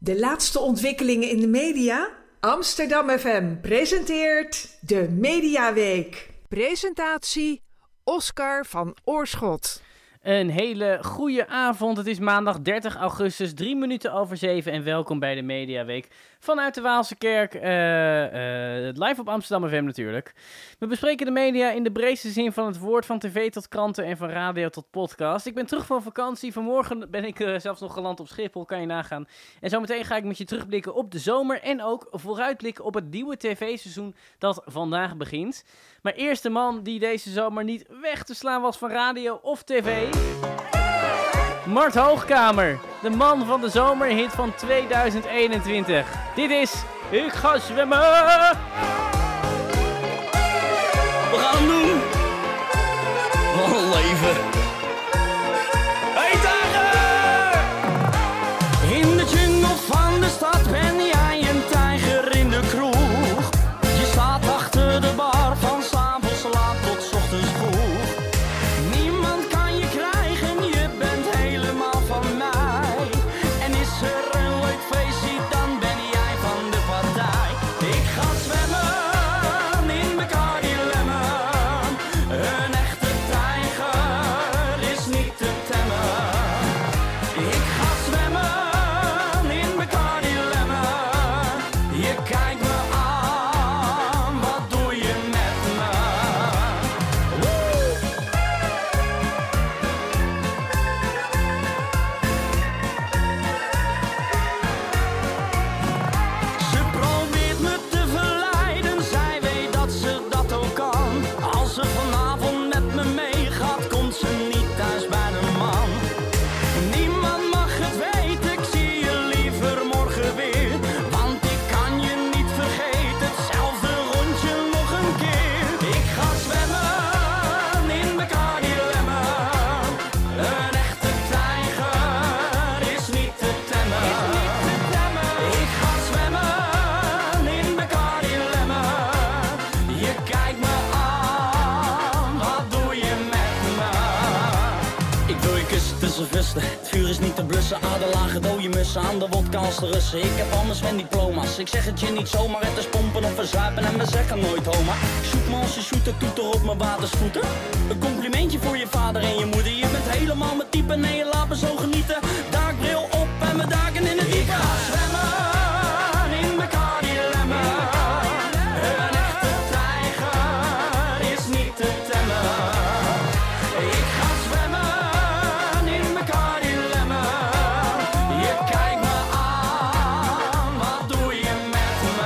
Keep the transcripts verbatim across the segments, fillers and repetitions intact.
De laatste ontwikkelingen in de media? Amsterdam F M presenteert de Mediaweek. Presentatie Oscar van Oorschot. Een hele goede avond. Het is maandag dertig augustus, drie minuten over zeven en welkom bij de Mediaweek vanuit de Waalse Kerk, uh, uh, live op Amsterdam F M natuurlijk. We bespreken de media in de breedste zin van het woord, van tv tot kranten en van radio tot podcast. Ik ben terug van vakantie, vanmorgen ben ik uh, zelfs nog geland op Schiphol, kan je nagaan. En zometeen ga ik met je terugblikken op de zomer en ook vooruitblikken op het nieuwe tv-seizoen dat vandaag begint. Maar eerst de man die deze zomer niet weg te slaan was van radio of tv. Mart Hoogkamer, de man van de zomerhit van tweeduizend eenentwintig. Dit is Ik ga zwemmen. We gaan hem doen. Wat een leven. Hey tijger! In de jungle van de stad ben jij een tijger in de kroeg. Je staat achter de bar van 's avonds laat tot 's ochtends vroeg. Niemand kan je krijgen, je bent helemaal van mij. En is er een leuk feestje, dan ben jij van de partij. Ik ga zwemmen in Bacardi Lemon. Een echte tijger is niet te temmen. Ik ga zwemmen in Bacardi Lemon. Je kijkt me aan, wat doe je met me? Woe! Ze probeert me te verleiden, zij weet dat ze dat ook kan. Als ze vanavond met me meegaat, komt ze niet thuis bij de man. Niemand mag het weten, ik zie je liever morgen weer. Want ik kan je niet vergeten, hetzelfde rondje nog een keer. Ik ga zwemmen in Bacardi Lemon. Een echte tijger is niet te temmen. Ik ga zwemmen in Bacardi Lemon. Je kijkt me aan, wat doe je met me? Ik wil je kussen tussen vesten. Het vuur is niet te blussen. Aderlage dode mussen aan de wodka als de Russen. Ik heb al mijn Sven-diploma's. Ik zeg het je niet zomaar. Het is pompen of verzuipen en we zeggen nooit homa. Shoot me als je shooter, toeter op mijn watersvoeten. Een complimentje voor je vader en je moeder. Je bent helemaal mijn type, nee je laat me zo genieten. Daakbril op en we daken in het diepe. Ik ga zwemmen in Bacardi Lemon. Een echte tijger is niet te temmen. Ik ga zwemmen in Bacardi Lemon. Je kijkt me aan, wat doe je met me?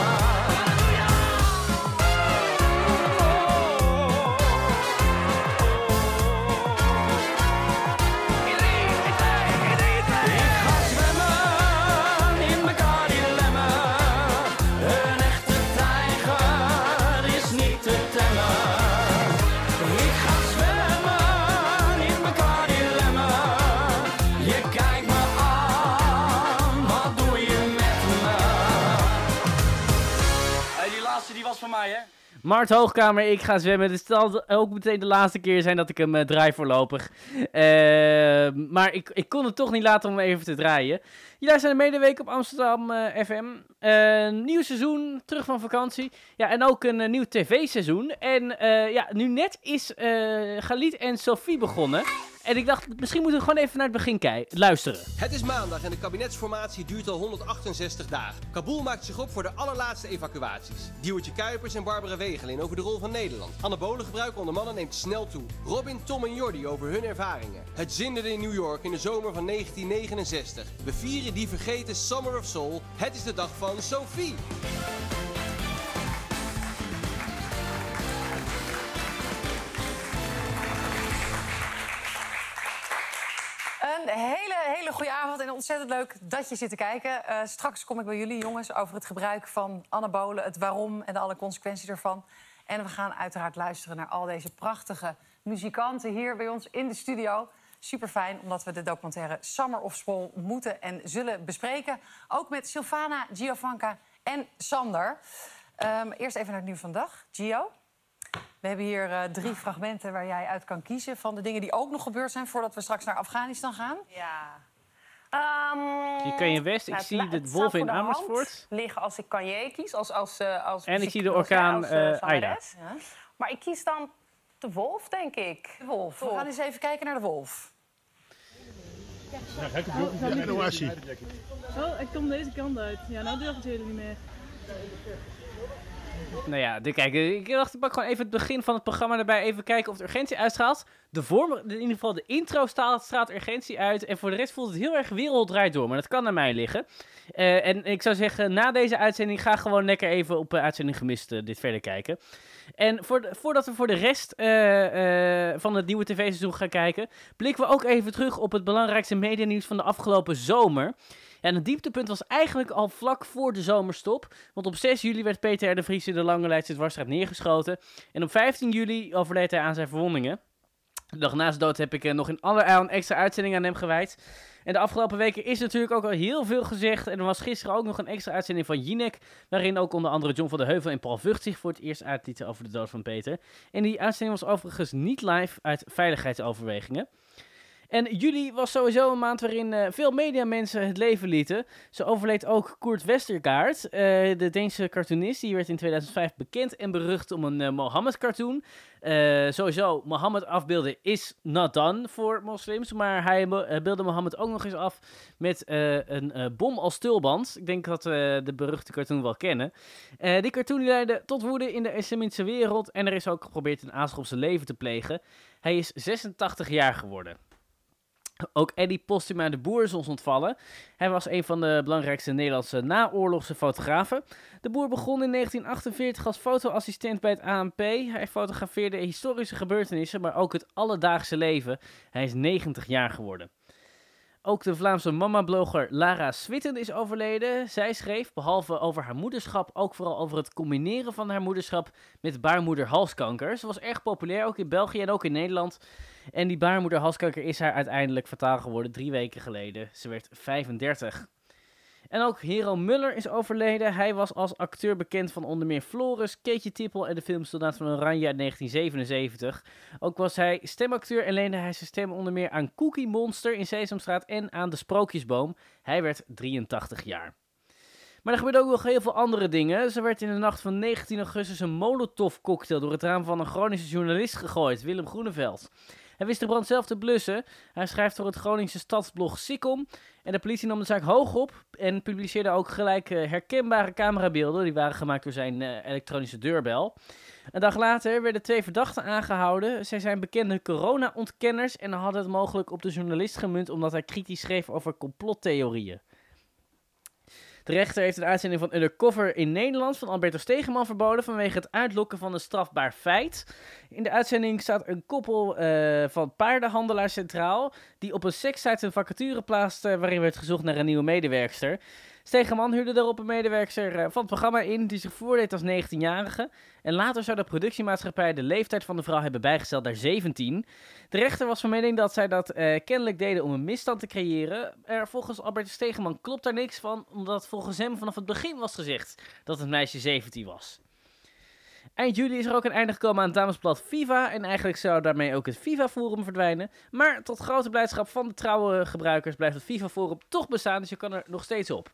Ik ga zwemmen in Bacardi Lemon. Een echte tijger is niet te temmen. Ik ga zwemmen in Bacardi Lemon. Je kijkt me aan, wat doe je met me? Hey, die laatste die was van mij, hè? Mart Hoogkamer, Ik ga zwemmen. Het zal ook meteen de laatste keer zijn dat ik hem uh, draai voorlopig. Uh, maar ik, ik kon het toch niet laten om hem even te draaien. Jullie zijn de Mediaweek op Amsterdam uh, F M. Uh, nieuw seizoen, terug van vakantie. Ja, en ook een uh, nieuw tv-seizoen. En uh, ja, nu net is uh, Galit en Sophie begonnen. En ik dacht, misschien moeten we gewoon even naar het begin kijken, luisteren. Het is maandag en de kabinetsformatie duurt al honderdachtenzestig dagen. Kabul maakt zich op voor de allerlaatste evacuaties. Diewertje Kuipers en Barbara Wegelin over de rol van Nederland. Anabolengebruik onder mannen neemt snel toe. Robin, Tom en Jordi over hun ervaringen. Het zinderde in New York in de zomer van negentien negenenzestig. We vieren die vergeten Summer of Soul. Het is de dag van Sophie. Een hele, hele goede avond en ontzettend leuk dat je zit te kijken. Uh, straks kom ik bij jullie, jongens, over het gebruik van anabolen, het waarom en alle consequenties ervan. En we gaan uiteraard luisteren naar al deze prachtige muzikanten hier bij ons in de studio. Super fijn, omdat we de documentaire Summer of Soul moeten en zullen bespreken. Ook met Sylvana, Giovanka en Sander. Um, eerst even naar het nieuws van de dag. Gio? We hebben hier uh, drie fragmenten waar jij uit kan kiezen van de dingen die ook nog gebeurd zijn voordat we straks naar Afghanistan gaan. Ja. Um, Je kan je West, ik nou, zie het, de het wolven zou in voor de hand Amersfoort. liggen als ik Kanye kies, als, als, uh, als En ik muziek- zie de als, orkaan, ja, als, uh, uh, zangeres. Ja. Maar ik kies dan de wolf, denk ik. De wolf. We gaan eens even kijken naar de wolf. Oh, ik kom deze kant uit. Ja, nou durven ze jullie niet meer. Nou ja, de, kijk, ik dacht, ik pak gewoon even het begin van het programma erbij. Even kijken of de urgentie uitstraalt. De vorm, in ieder geval de intro straalt, straalt urgentie uit. En voor de rest voelt het heel erg wereld draait door. Maar dat kan aan mij liggen. Uh, en ik zou zeggen, na deze uitzending ga gewoon lekker even op uh, Uitzending Gemist uh, dit verder kijken. En voor de, voordat we voor de rest uh, uh, van het nieuwe tv-seizoen gaan kijken, blikken we ook even terug op het belangrijkste medianieuws van de afgelopen zomer. Ja, en het dieptepunt was eigenlijk al vlak voor de zomerstop. Want op zes juli werd Peter R. de Vries in de Lange Leidse Dwarsstraat neergeschoten. En op vijftien juli overleed hij aan zijn verwondingen. De dag na zijn dood heb ik uh, nog in allerijl een extra uitzending aan hem gewijd. En de afgelopen weken is natuurlijk ook al heel veel gezegd. En er was gisteren ook nog een extra uitzending van Jinek, waarin ook onder andere John van der Heuvel en Paul Vught zich voor het eerst uitlieten over de dood van Peter. En die uitzending was overigens niet live uit veiligheidsoverwegingen. En juli was sowieso een maand waarin uh, veel mediamensen het leven lieten. Zo overleed ook Kurt Westergaard, uh, de Deense cartoonist. Die werd in tweeduizend vijf bekend en berucht om een uh, Mohammed-cartoon. Uh, sowieso, Mohammed afbeelden is not done voor moslims. Maar hij uh, beeldde Mohammed ook nog eens af met uh, een uh, bom als tulband. Ik denk dat we de beruchte cartoon wel kennen. Uh, die cartoon die leidde tot woede in de islamitische wereld. En er is ook geprobeerd een aanslag op zijn leven te plegen. Hij is zesentachtig jaar geworden. Ook Eddie Postuma de Boer is ons ontvallen. Hij was een van de belangrijkste Nederlandse naoorlogse fotografen. De Boer begon in negentien achtenveertig als fotoassistent bij het A N P. Hij fotografeerde historische gebeurtenissen, maar ook het alledaagse leven. Hij is negentig jaar geworden. Ook de Vlaamse mama-blogger Lara Switten is overleden. Zij schreef, behalve over haar moederschap, ook vooral over het combineren van haar moederschap met baarmoederhalskanker. Ze was erg populair, ook in België en ook in Nederland. En die baarmoederhalskanker is haar uiteindelijk fataal geworden, drie weken geleden. Ze werd vijfendertig. En ook Hero Muller is overleden. Hij was als acteur bekend van onder meer Floris, Keetje Tippel en de film Soldaat van Oranje uit negentien zevenenzeventig. Ook was hij stemacteur en leende hij zijn stem onder meer aan Cookie Monster in Sesamstraat en aan De Sprookjesboom. Hij werd drieëntachtig jaar. Maar er gebeurde ook nog heel veel andere dingen. Zo werd in de nacht van negentien augustus een Molotov-cocktail door het raam van een Groningse journalist gegooid, Willem Groeneveld. Hij wist de brand zelf te blussen. Hij schrijft voor het Groningse stadsblog Sikkom. En de politie nam de zaak hoog op en publiceerde ook gelijk uh, herkenbare camerabeelden. Die waren gemaakt door zijn uh, elektronische deurbel. Een dag later werden twee verdachten aangehouden. Zij zijn bekende corona-ontkenners en hadden het mogelijk op de journalist gemunt omdat hij kritisch schreef over complottheorieën. De rechter heeft een uitzending van Undercover in Nederland van Alberto Stegeman verboden vanwege het uitlokken van een strafbaar feit. In de uitzending staat een koppel uh, van paardenhandelaars centraal die op een sekssite een vacature plaatste waarin werd gezocht naar een nieuwe medewerkster. Stegeman huurde daarop een medewerkster uh, van het programma in die zich voordeed als negentienjarige. En later zou de productiemaatschappij de leeftijd van de vrouw hebben bijgesteld naar zeventien. De rechter was van mening dat zij dat uh, kennelijk deden om een misstand te creëren. Er volgens Alberto Stegeman klopt daar niks van, omdat volgens hem vanaf het begin was gezegd dat het meisje zeventien was. Eind juli is er ook een einde gekomen aan het damesblad Viva en eigenlijk zou daarmee ook het FIFA-forum verdwijnen. Maar tot grote blijdschap van de trouwe gebruikers blijft het FIFA-forum toch bestaan, dus je kan er nog steeds op.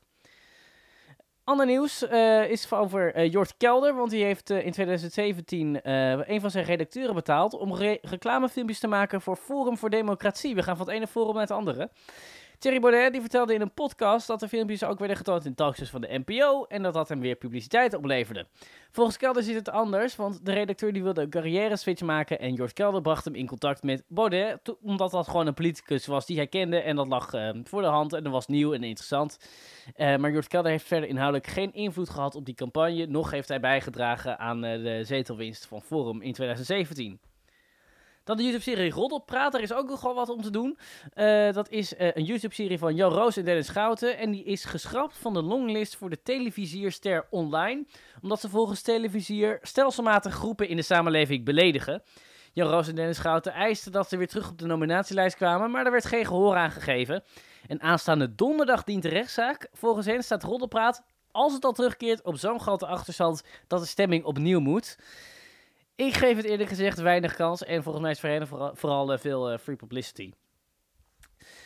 Ander nieuws uh, is over uh, Jort Kelder, want die heeft uh, in tweeduizend zeventien uh, een van zijn redacteuren betaald om re- reclamefilmpjes te maken voor Forum voor Democratie. We gaan van het ene forum naar het andere. Thierry Baudet die vertelde in een podcast dat de filmpjes ook werden getoond in talkshows van de N P O en dat dat hem weer publiciteit opleverde. Volgens Kelder zit het anders, want de redacteur die wilde een carrière switch maken en Jort Kelder bracht hem in contact met Baudet, to- omdat dat gewoon een politicus was die hij kende en dat lag uh, voor de hand en dat was nieuw en interessant. Uh, maar Jort Kelder heeft verder inhoudelijk geen invloed gehad op die campagne, nog heeft hij bijgedragen aan uh, de zetelwinst van Forum in tweeduizend zeventien. Dan de YouTube-serie Roddelpraat, daar is ook nogal wat om te doen. Uh, dat is uh, een YouTube-serie van Jan Roos en Dennis Schouten. En die is geschrapt van de longlist voor de televisierster online. Omdat ze volgens televisier stelselmatig groepen in de samenleving beledigen. Jan Roos en Dennis Schouten eisten dat ze weer terug op de nominatielijst kwamen. Maar daar werd geen gehoor aan gegeven. En aanstaande donderdag dient de rechtszaak. Volgens hen staat Roddelpraat, als het al terugkeert, op zo'n grote achterstand dat de stemming opnieuw moet. Ik geef het eerlijk gezegd weinig kans en volgens mij is voor hen vooral, vooral uh, veel uh, free publicity.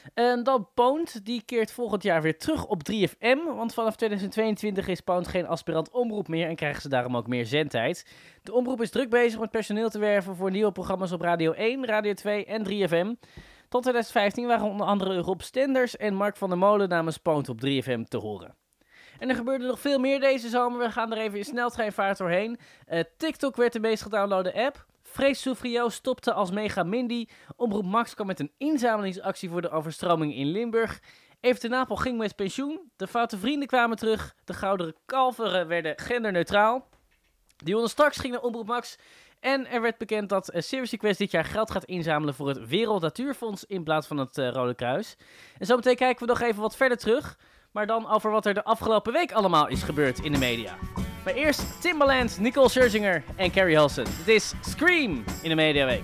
En dan Poont, die keert volgend jaar weer terug op drie F M, want vanaf tweeduizend tweeëntwintig is Poont geen aspirant omroep meer en krijgen ze daarom ook meer zendtijd. De omroep is druk bezig met personeel te werven voor nieuwe programma's op Radio één, Radio twee en drie F M. Tot tweeduizend vijftien waren onder andere Rob Stenders en Mark van der Molen namens Poont op drie F M te horen. En er gebeurde nog veel meer deze zomer. We gaan er even in sneltreinvaart doorheen. Uh, TikTok werd de meest gedownloade app. Frees Soufriot stopte als Mega Mindy. Omroep Max kwam met een inzamelingsactie voor de overstroming in Limburg. Even ten Napel ging met pensioen. De foute vrienden kwamen terug. De gouden kalveren werden genderneutraal. Dionne Straks ging naar Omroep Max. En er werd bekend dat uh, Service Request dit jaar geld gaat inzamelen voor het Wereld Natuurfonds in plaats van het uh, Rode Kruis. En zometeen kijken we nog even wat verder terug. Maar dan over wat er de afgelopen week allemaal is gebeurd in de media. Maar eerst Timbaland, Nicole Scherzinger en Carrie Hulsen. Het is Scream in de Mediaweek.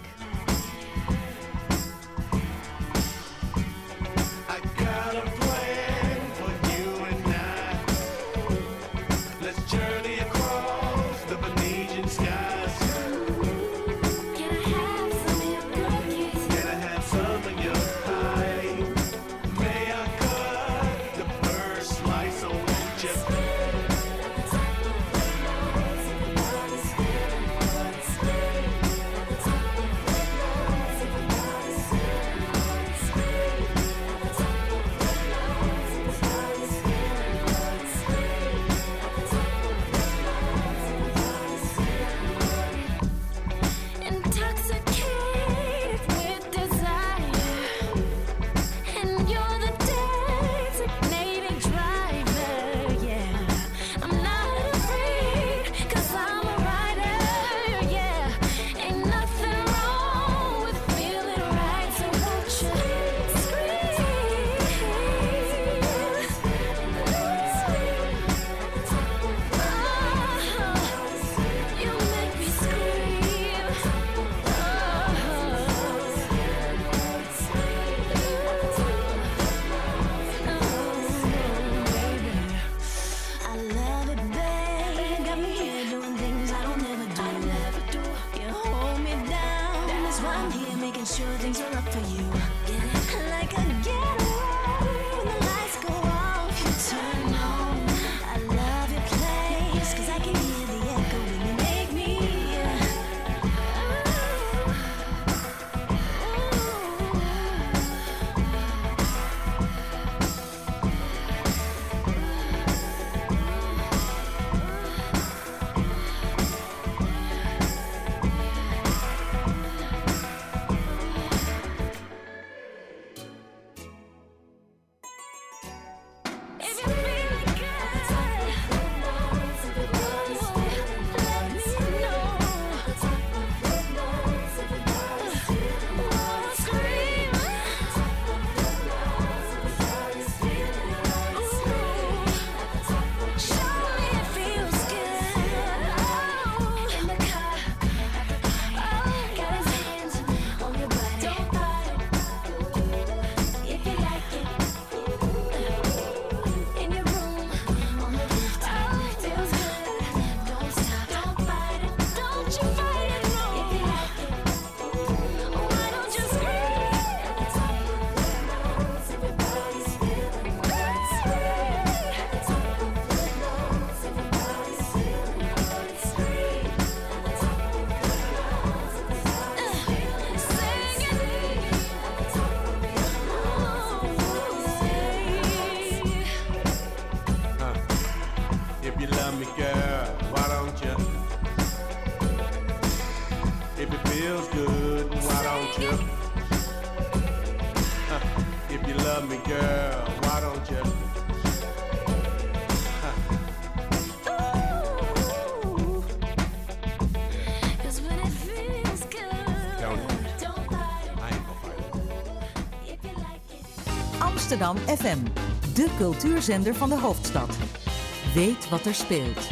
Amsterdam F M, de cultuurzender van de hoofdstad. Weet wat er speelt.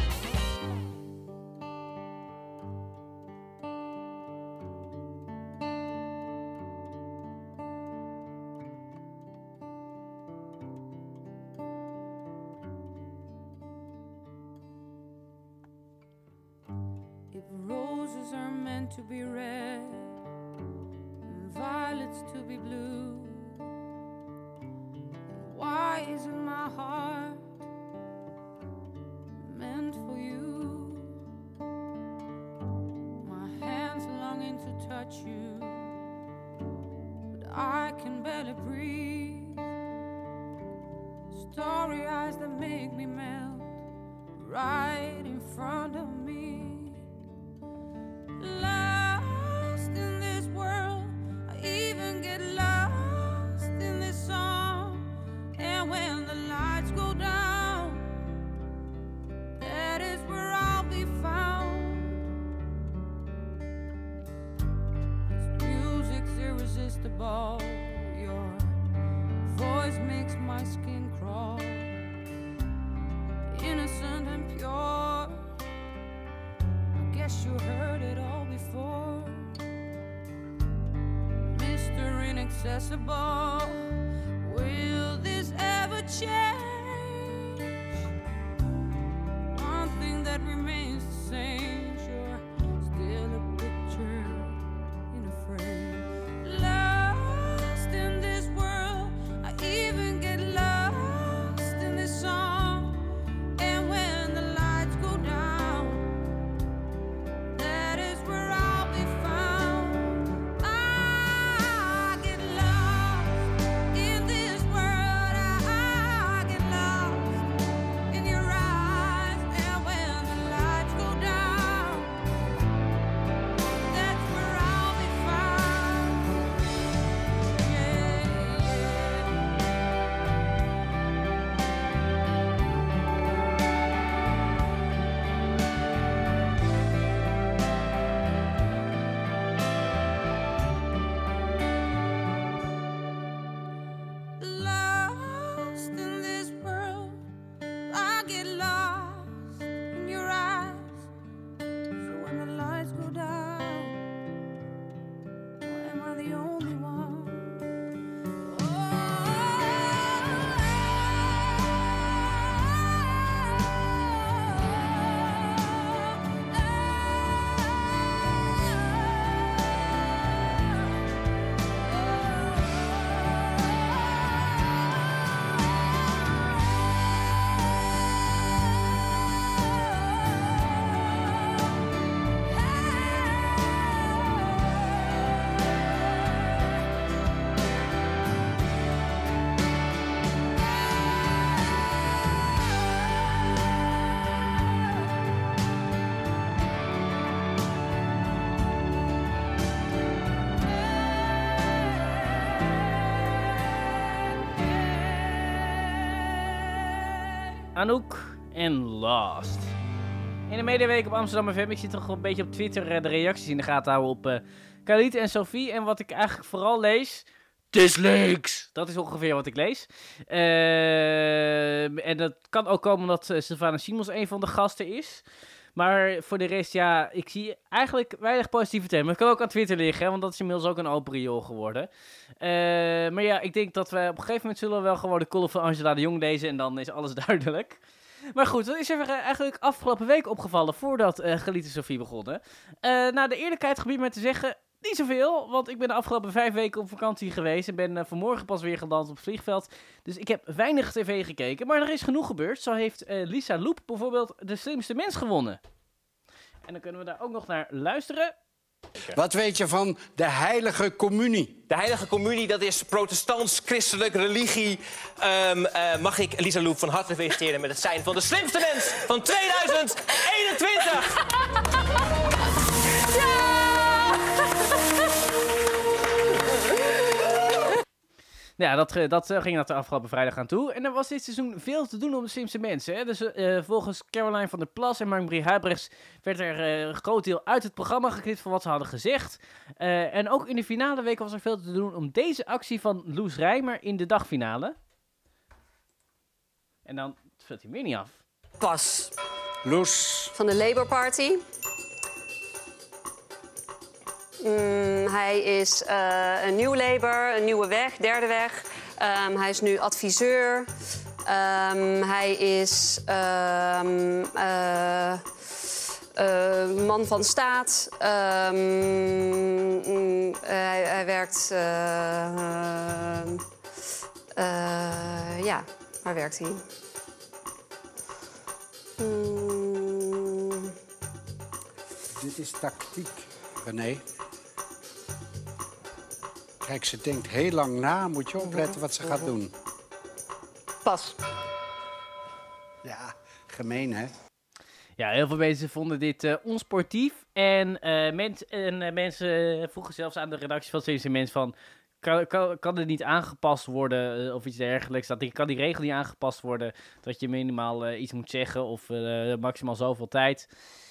If roses are meant to be red and violets to be blue, Why isn't my heart meant for you? My hands longing to touch you, but I can barely breathe. Starry eyes that make me melt right in front of me. Lost in this world, I even get lost in this song. And when the lights go down, that is where I'll be found. This music's irresistible. Your voice makes my skin crawl. Innocent and pure, I guess you heard it all before. Mister Inaccessible, will this ever change? One thing that remains the same, you're still a picture in a frame. Lost in this world, I even get lost in this song. And when the lights go down, that is where I'll be found. I get lost in this world. I get lost in your eyes. And when the lights go down, that's where I'll be found. Yeah, lost in this world, I get lost in your eyes. So when the lights go down, or am I the only one? Anouk en Lost. In de Mediaweek op Amsterdam F M. Ik zit toch een beetje op Twitter uh, de reacties in de gaten houden op uh, Khalid en Sophie. En wat ik eigenlijk vooral lees... Dislikes! Dat is ongeveer wat ik lees. Uh, en dat kan ook komen omdat uh, Sylvana Simons een van de gasten is. Maar voor de rest, ja, ik zie eigenlijk weinig positiviteit. Maar het kan ook aan Twitter liggen, hè, want dat is inmiddels ook een open riool geworden. Uh, maar ja, ik denk dat we op een gegeven moment zullen we wel gewoon de column van Angela de Jong lezen en dan is alles duidelijk. Maar goed, wat is er eigenlijk afgelopen week opgevallen voordat uh, Khalid en Sophie begonnen? Uh, nou, de eerlijkheid gebied me te zeggen, niet zoveel, want ik ben de afgelopen vijf weken op vakantie geweest en ben uh, vanmorgen pas weer geland op het vliegveld. Dus ik heb weinig tv gekeken, maar er is genoeg gebeurd. Zo heeft uh, Lisa Loep bijvoorbeeld De Slimste Mens gewonnen. En dan kunnen we daar ook nog naar luisteren. Wat weet je van de heilige communie? De heilige communie, dat is protestants-christelijk religie. Um, uh, mag ik Lisa Loep van harte feliciteren met het zijn van de slimste mens van tweeduizend eenentwintig. Ja! Ja, dat, dat uh, ging dat de afgelopen vrijdag aan toe. En er was dit seizoen veel te doen om de slimste mensen. Hè? Dus uh, volgens Caroline van der Plas en Mark-Marie Huibrechts werd er uh, een groot deel uit het programma geknipt van wat ze hadden gezegd. Uh, en ook in de finale week was er veel te doen om deze actie van Loes Rijmer in de dagfinale. En dan vult hij meer niet af. Pas. Loes. Van de Labour Party. Mm, hij is uh, een nieuw Labour, een nieuwe weg, derde weg. Um, hij is nu adviseur. Um, hij is um, uh, uh, man van staat. Um, mm, hij, hij werkt... Uh, uh, uh, ja, Waar werkt hij? Hmm. Dit is tactiek, René. Kijk, ze denkt heel lang na. Moet je opletten wat ze gaat doen. Pas. Ja, gemeen, hè? Ja, heel veel mensen vonden dit uh, onsportief. En, uh, mens, en uh, mensen vroegen zelfs aan de redactie van Sint van... Kan, kan, kan het niet aangepast worden uh, of iets dergelijks? Dat die, kan die regel niet aangepast worden dat je minimaal uh, iets moet zeggen of uh, maximaal zoveel tijd?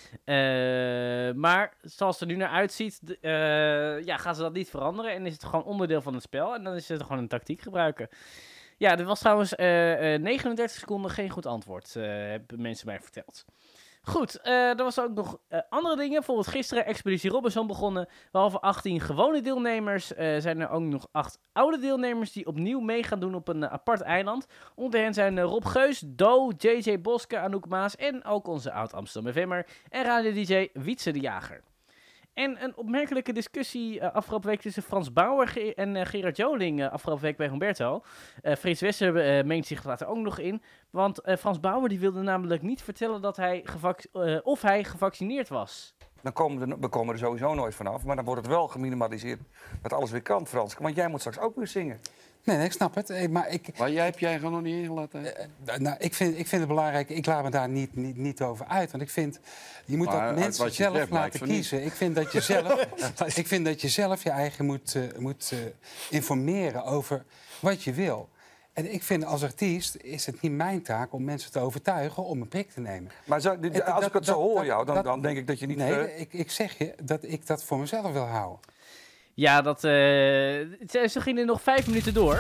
Uh, maar zoals het er nu naar uitziet, uh, ja, gaan ze dat niet veranderen en is het gewoon onderdeel van het spel. En dan is het gewoon een tactiek gebruiken. Ja, dit was trouwens uh, uh, negenendertig seconden geen goed antwoord, uh, hebben mensen mij verteld. Goed, uh, er was ook nog uh, andere dingen. Bijvoorbeeld gisteren Expeditie Robinson begonnen. Behalve achttien gewone deelnemers uh, zijn er ook nog acht oude deelnemers die opnieuw mee gaan doen op een uh, apart eiland. Onder hen zijn uh, Rob Geus, Do, J J Boske, Anouk Maas en ook onze oud-Amsterdam F M'er en radio-D J Wietse de Jager. En een opmerkelijke discussie uh, afgelopen week tussen Frans Bauer Ge- en uh, Gerard Joling uh, afgelopen week bij Humberto. Uh, Frits Wester uh, meent zich later ook nog in. Want uh, Frans Bauer die wilde namelijk niet vertellen dat hij gevac- uh, of hij gevaccineerd was. Dan komen we, we komen er sowieso nooit vanaf. Maar dan wordt het wel geminimaliseerd dat alles weer kan, Frans. Want jij moet straks ook weer zingen. Nee, nee, ik snap het. Maar, ik, maar jij heb jij gewoon nog niet ingelaten. Uh, nou, ik vind, ik vind het belangrijk. Ik laat me daar niet, niet, niet over uit. Want ik vind, je moet maar, dat mensen je zelf treft, laten kiezen. Niet. Ik vind dat je zelf, ik vind dat je zelf je eigen moet, uh, moet uh, informeren over wat je wil. En ik vind als artiest is het niet mijn taak om mensen te overtuigen om een prik te nemen. Maar zo, dit, als dat, ik het zo hoor jou, dan, dat, dan denk ik dat je niet... Nee, uh... ik, ik zeg je dat ik dat voor mezelf wil houden. Ja, dat, uh, ze gingen nog vijf minuten door.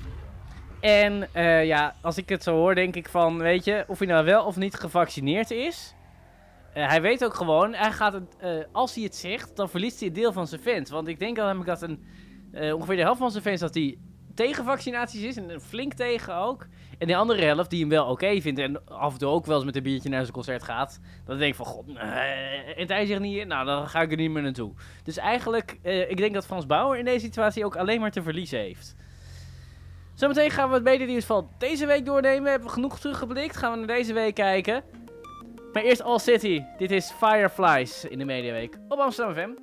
En uh, ja, als ik het zo hoor, denk ik van, weet je, of hij nou wel of niet gevaccineerd is. Uh, hij weet ook gewoon, hij gaat het, uh, als hij het zegt, dan verliest hij een deel van zijn fans. Want ik denk namelijk dat een, uh, ongeveer de helft van zijn fans dat hij tegen vaccinaties is. En flink tegen ook. En de andere helft die hem wel oké okay vindt. En af en toe ook wel eens met een biertje naar zijn concert gaat. Dan denk ik van, god, uh, en hij zegt niet, nou dan ga ik er niet meer naartoe. Dus eigenlijk, uh, ik denk dat Frans Bauer in deze situatie ook alleen maar te verliezen heeft. Zometeen gaan we het mededienst van deze week doornemen. Hebben we genoeg teruggeblikt. Gaan we naar deze week kijken. Maar eerst All City. Dit is Fireflies in de Mediaweek op Amsterdam F M.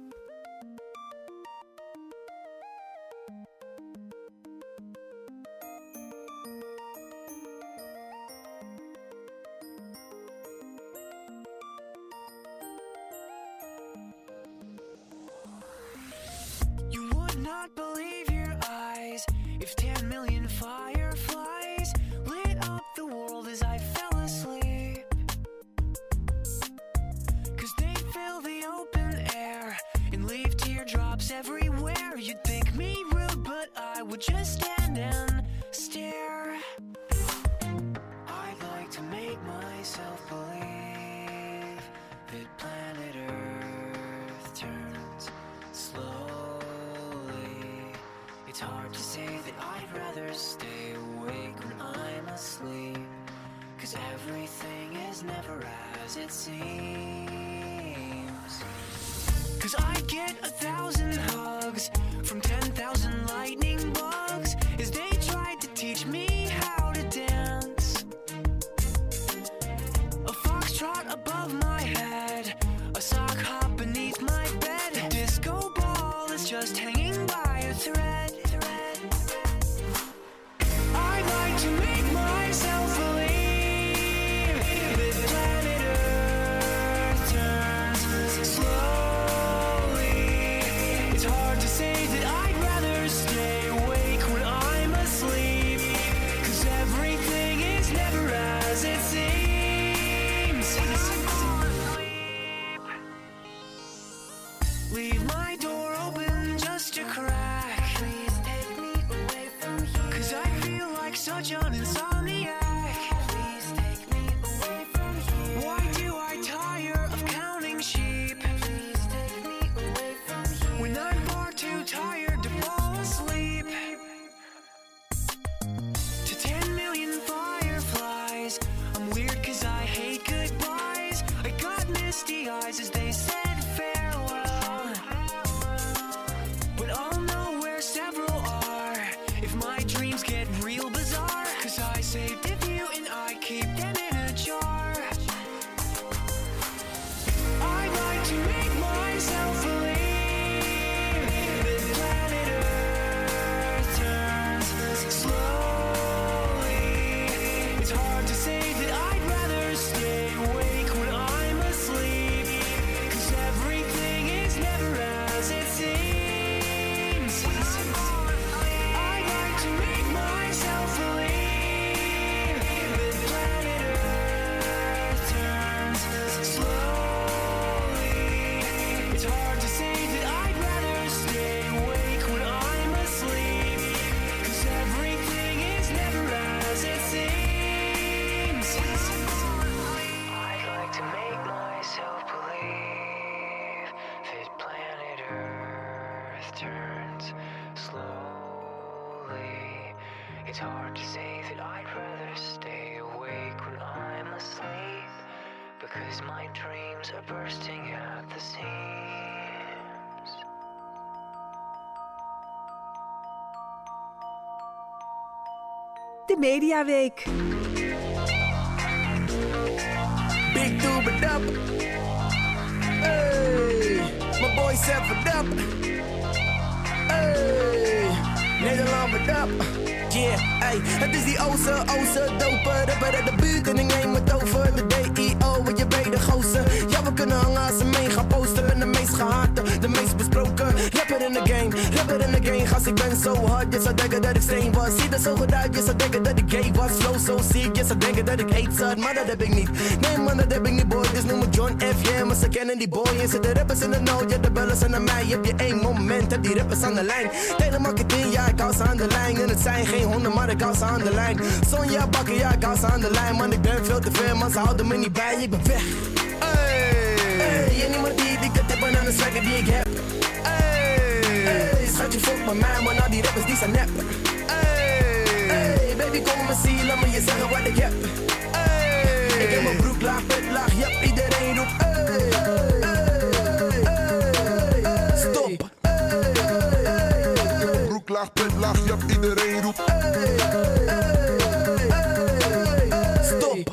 Not believe your eyes if ten million fireflies lit up the world as I fell asleep. Cause they fill the open air and leave teardrops everywhere. You'd think me rude, but I would just stand and stare. I'd like to make myself believe that planet Earth turns slow. It's hard to say that I'd rather stay awake when I'm asleep, 'cause everything is never as it seems. 'Cause I get a thousand hugs from ten thousand lightning bugs as they tried to teach me how to dance. A foxtrot above my head, a sock hop beneath my bed. A disco ball is just hanging by a thread. To make myself believe that planet Earth turns slowly. It's hard to say that I'd rather stay awake when I'm asleep, 'cause everything is never as it seems. And I'm asleep. Leave my door open just a crack. Please take me away from here, 'cause I feel like such an insomniac. Please take me away from here. Why do I tire of counting sheep? Please take me away from here. When I'm far too tired to fall asleep. To ten million fireflies, I'm weird 'cause I hate goodbyes. I got misty eyes as they said farewell, but I'll know where several are if my dreams get real bizarre, 'cause I saved it It's hard to say that I'd rather stay awake when I'm asleep, because my dreams are bursting at the seams. De Mediaweek. Big Dooba Dap. Hey, my boy Seven Dap. Hey, Nederland Dap. Yeah, hey, het is die oze, oze, dope rapper uit de buurt en ik neem het over. De D I O, wat je weet, de gozer. Ja, we kunnen hangen als een mega poster. Ben de meest gehate, de meest besproken rapper in de game, rapper in de game. Gast, ik ben zo hard, je zou denken dat ik steen was. Zie er zo goed uit, je zou denken dat ik gay was. Flow zo ziek, je zou denken dat ik hate zat, maar dat heb ik niet. Nee man, dat heb ik niet boy, dus noem me John F. Yeah, maar ze kennen die boy. En zitten rappers in de nood, ja de bellen zijn naar mij. Heb je één moment, heb die rappers aan de lijn. Hele marketing, ja ik hou ze aan de lijn. En het zijn geen honden, maar ik hou ze aan de lijn. Sonja bakken, ja ik hou ze aan de lijn. Man, ik ben veel te ver, man, ze houden me niet bij. Ik ben weg. Hey, hey, en niemand die die kan tippen aan de swagger die ik heb. Hey, hey, schatje fuck met mij, man, al die rappers die zijn nep. Hey, hey, baby kom me zien, laat me je zeggen wat ik heb. Hey, ik heb mijn broek laag, pet laag, yep, iedereen roept. Hey, hey, hey, hey, stop. Hey, hey, hey, broek laag, pet laag, yep, iedereen roept. Hey, hey, hey, hey, stop.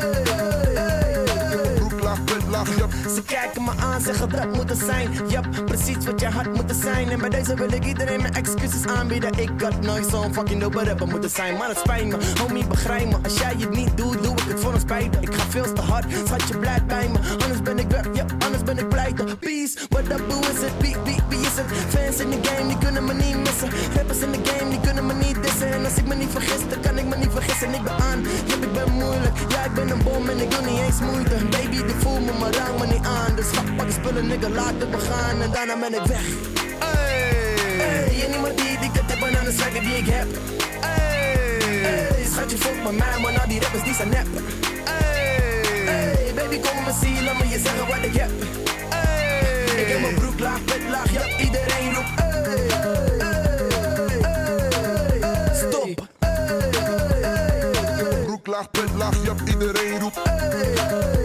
Ze kijken me aan, zeggen dat moet er zijn. Yep, precies wat je had moeten zijn. En bij deze wil ik iedereen mijn excuses aanbieden. Ik had nooit zo'n fucking dope rapper moeten zijn. Maar het spijt me, homie begrijp me. Als jij het niet doet, doe ik het voor een spijt. Ik ga veel te hard, schat je blijft bij me. Anders ben ik weg, ja, anders ben ik pleiten. Peace, what up, hoe is het? Wie, wie, wie is het? Fans in de game, die kunnen me niet missen. Rappers in de game, die kunnen me niet dissen. En als ik me niet vergis, dan kan ik me niet vergissen. Ik ben aan, yep, ik ben moeilijk. Ja, ik ben een bom en ik doe niet eens moeite. Baby, die voel me, maar raak me niet aan. Dus ga pak spullen, nigga, laten we gaan. En daarna ben ik weg. Hey, hey, en niemand die die kan tippen aan de swagger die ik heb. Hey, hey, schatje fuck met mij, man, al die rappers die zijn nep. Hey, hey, baby kom me zien, laat me je zeggen wat ik heb. Hey, ik heb mijn broek laag, pet laag, ja, iedereen roept. Hey, hey, hey, hey, stop. Hey, hey, hey, broek laag, pet laag, ja, iedereen roept. Hey, hey,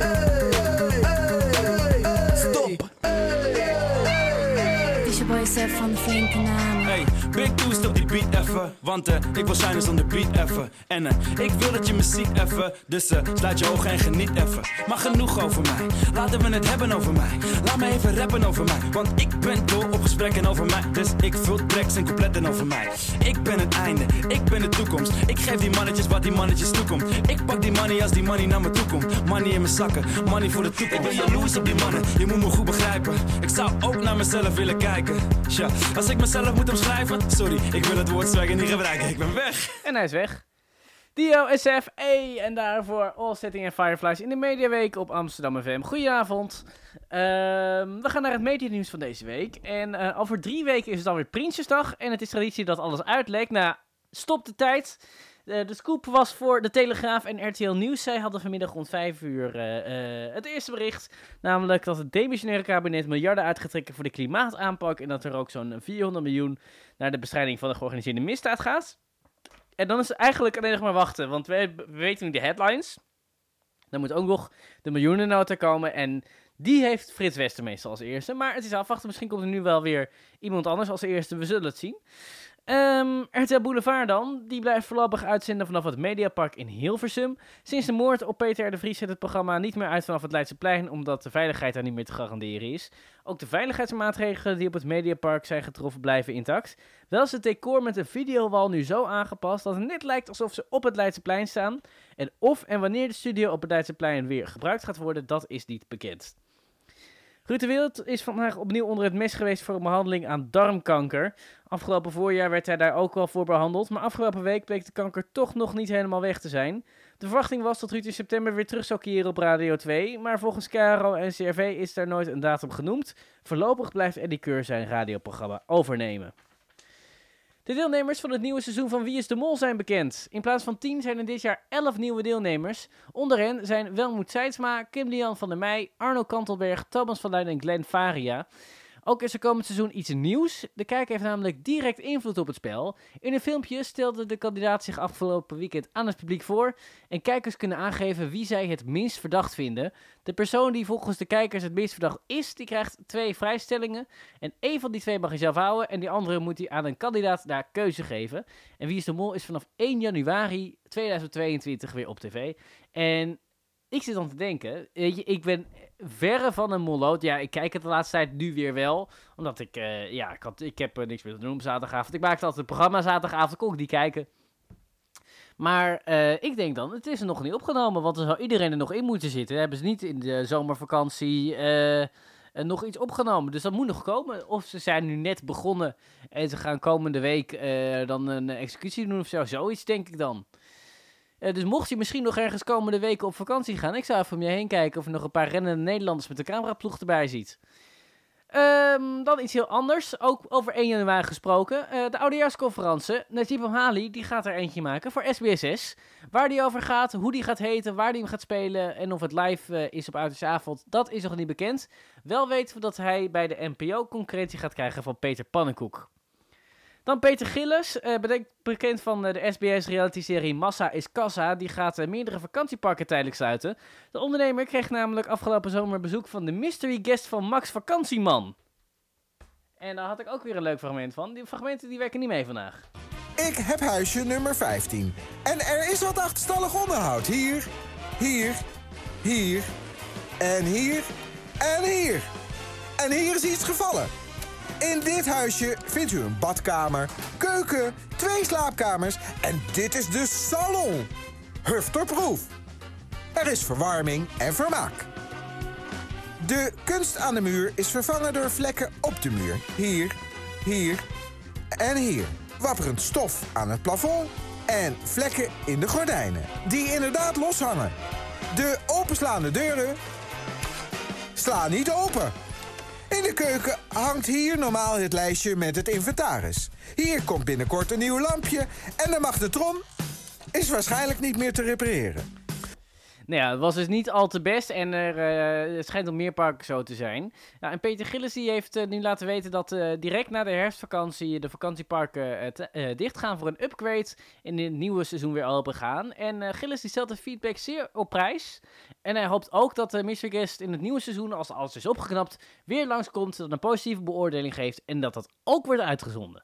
hey, stop. Het is je boy Sef van de flinke namen. Hey, Big Toast op die beat effe. Want uh, ik wil shinen zonder beat effe. En uh, ik wil dat je me ziet effe. Dus uh, sluit je ogen en geniet effe. Maar genoeg over mij, laten we het hebben over mij. Laat me even rappen over mij. Want ik ben dol op gesprekken over mij. Dus ik vul tracks en coupletten over mij. Ik ben het einde, ik ben de toekomst. Ik geef die mannetjes wat die mannetjes toekomt. Ik pak die money als die money naar me toe komt. Money in mijn zakken, money voor de toekomst. Ik ben jaloers op die mannen, je moet me goed begrijpen. Ik zou ook naar mezelf willen kijken. Tja, als ik mezelf moet omschrijven. Sorry, ik wil het woord swagger niet gebruiken. Ik ben weg. En hij is weg. Dio, S F, E en daarvoor All Setting en Fireflies in de Mediaweek op Amsterdam F M. Goedenavond. Uh, we gaan naar het medianieuws van deze week. En uh, over drie weken is het alweer Prinsjesdag. En het is traditie dat alles uitlekt. Nou, stop de tijd. Uh, de scoop was voor de Telegraaf en R T L Nieuws. Zij hadden vanmiddag rond vijf uur uh, uh, het eerste bericht. Namelijk dat het demissionaire kabinet miljarden uit gaat trekken voor de klimaataanpak. En dat er ook zo'n vierhonderd miljoen naar de bestrijding van de georganiseerde misdaad gaat. En dan is het eigenlijk alleen nog maar wachten. Want we, we weten nu de headlines. Dan moet ook nog de miljoenennota komen. En die heeft Frits Wester meestal als eerste. Maar het is afwachten. Misschien komt er nu wel weer iemand anders als eerste. We zullen het zien. Um, R T L Boulevard dan, die blijft voorlopig uitzenden vanaf het Mediapark in Hilversum. Sinds de moord op Peter R. de Vries zet het programma niet meer uit vanaf het Leidseplein, omdat de veiligheid daar niet meer te garanderen is. Ook de veiligheidsmaatregelen die op het Mediapark zijn getroffen blijven intact. Wel is het decor met een videowal nu zo aangepast dat het net lijkt alsof ze op het Leidseplein staan. En of en wanneer de studio op het Leidseplein weer gebruikt gaat worden, dat is niet bekend. Ruud de Wild is vandaag opnieuw onder het mes geweest voor een behandeling aan darmkanker. Afgelopen voorjaar werd hij daar ook al voor behandeld, maar afgelopen week bleek de kanker toch nog niet helemaal weg te zijn. De verwachting was dat Ruud in september weer terug zou keren op Radio twee, maar volgens K R O en C R V is daar nooit een datum genoemd. Voorlopig blijft Eddy Keur zijn radioprogramma overnemen. De deelnemers van het nieuwe seizoen van Wie is de Mol zijn bekend. In plaats van tien zijn er dit jaar elf nieuwe deelnemers. Onder hen zijn Welmoed Seidsma, Kim Lian van der Meij, Arno Kantelberg, Thomas van Luijn en Glenn Faria. Ook is er komend seizoen iets nieuws. De kijker heeft namelijk direct invloed op het spel. In een filmpje stelde de kandidaat zich afgelopen weekend aan het publiek voor. En kijkers kunnen aangeven wie zij het minst verdacht vinden. De persoon die volgens de kijkers het minst verdacht is, die krijgt twee vrijstellingen. En één van die twee mag hij zelf houden. En die andere moet hij aan een kandidaat naar keuze geven. En Wie is de Mol is vanaf één januari tweeduizend tweeëntwintig weer op tv. En ik zit dan te denken, weet je, ik ben verre van een molloot. Ja, ik kijk het de laatste tijd nu weer wel. Omdat ik, uh, ja, ik, had, ik heb uh, niks meer te doen op zaterdagavond. Ik maakte altijd een programma zaterdagavond, kon ik die kijken. Maar uh, ik denk dan, het is er nog niet opgenomen, want er zou iedereen er nog in moeten zitten. Hebben ze niet in de zomervakantie uh, uh, nog iets opgenomen. Dus dat moet nog komen. Of ze zijn nu net begonnen en ze gaan komende week uh, dan een executie doen of zo. Zoiets denk ik dan. Uh, dus mocht je misschien nog ergens komende weken op vakantie gaan, ik zou even om je heen kijken of je nog een paar rennende Nederlanders met de cameraploeg erbij ziet. Um, dan iets heel anders, ook over één januari gesproken. Uh, de oudejaarsconferentie, Najib Amhali, die gaat er eentje maken voor S B S S. Waar die over gaat, hoe die gaat heten, waar die hem gaat spelen en of het live uh, is op Oudejaarsavond, dat is nog niet bekend. Wel weten we dat hij bij de N P O concurrentie gaat krijgen van Peter Pannenkoek. Dan Peter Gillis, uh, bedenk, bekend van uh, de S B S-realityserie Massa is Kassa. Die gaat uh, meerdere vakantieparken tijdelijk sluiten. De ondernemer kreeg namelijk afgelopen zomer bezoek van de mystery guest van Max Vakantieman. En daar had ik ook weer een leuk fragment van. Die fragmenten die werken niet mee vandaag. Ik heb huisje nummer vijftien. En er is wat achterstallig onderhoud. Hier, hier, hier en hier en hier. En hier is iets gevallen. In dit huisje vindt u een badkamer, keuken, twee slaapkamers en dit is de salon. Hufterproef. Er is verwarming en vermaak. De kunst aan de muur is vervangen door vlekken op de muur. Hier, hier en hier. Wapperend stof aan het plafond en vlekken in de gordijnen. Die inderdaad loshangen. De openslaande deuren slaan niet open. In de keuken hangt hier normaal het lijstje met het inventaris. Hier komt binnenkort een nieuw lampje en de magnetron is waarschijnlijk niet meer te repareren. Nou ja, het was dus niet al te best en er, uh, het schijnt op meer parken zo te zijn. Ja, en Peter Gillis die heeft uh, nu laten weten dat uh, direct na de herfstvakantie de vakantieparken uh, te, uh, dichtgaan voor een upgrade en in het nieuwe seizoen weer open gaan. En uh, Gillis die stelt de feedback zeer op prijs. En hij hoopt ook dat de mystery guest in het nieuwe seizoen, als alles is opgeknapt, weer langskomt, dat een positieve beoordeling geeft en dat dat ook wordt uitgezonden.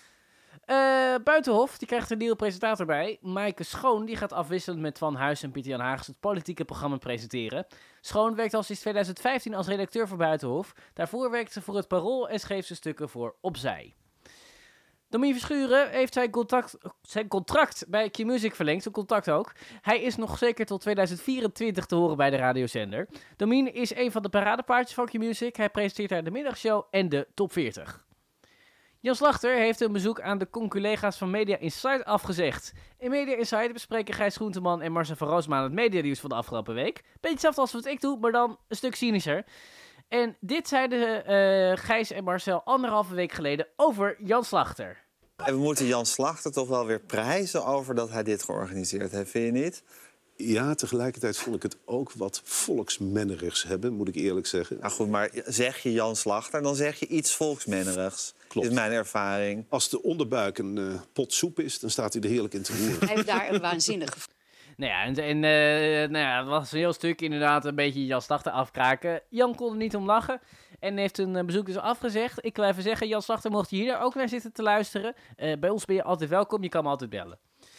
Uh, Buitenhof, die krijgt een nieuwe presentator bij. Maaike Schoon, die gaat afwisselend met Van Huis en Pieter-Jan Haags het politieke programma presenteren. Schoon werkt al sinds tweeduizend vijftien als redacteur voor Buitenhof. Daarvoor werkte ze voor het Parool en schreef ze stukken voor Opzij. Domien Verschuren heeft zijn, contact, zijn contract bij Q-Music verlengd, zijn contact ook. Hij is nog zeker tot tweeduizend vierentwintig te horen bij de radiozender. Domien is een van de paradepaardjes van Q-Music. Hij presenteert daar de middagshow en de top veertig. Jan Slachter heeft een bezoek aan de conculega's van Media Insight afgezegd. In Media Insight bespreken Gijs Groenteman en Marcel van Roosmalen het medianieuws van de afgelopen week. Beetje hetzelfde als wat ik doe, maar dan een stuk cynischer. En dit zeiden uh, Gijs en Marcel anderhalve week geleden over Jan Slachter. En we moeten Jan Slachter toch wel weer prijzen over dat hij dit georganiseerd heeft, vind je niet? Ja, tegelijkertijd vond ik het ook wat volksmennerigs hebben, moet ik eerlijk zeggen. Nou goed, maar zeg je Jan Slachter, dan zeg je iets volksmennerigs. Klopt. Is mijn ervaring. Als de onderbuik een uh, pot soep is, dan staat hij er heerlijk in te roeren. Hij heeft daar een waanzinnige... Nou ja, en, en uh, nou ja, het was een heel stuk inderdaad een beetje Jan Slachter afkraken. Jan kon er niet om lachen en heeft een uh, bezoek dus afgezegd. Ik wil even zeggen, Jan Slachter, mocht je hier ook naar zitten te luisteren. Uh, bij ons ben je altijd welkom, je kan me altijd bellen.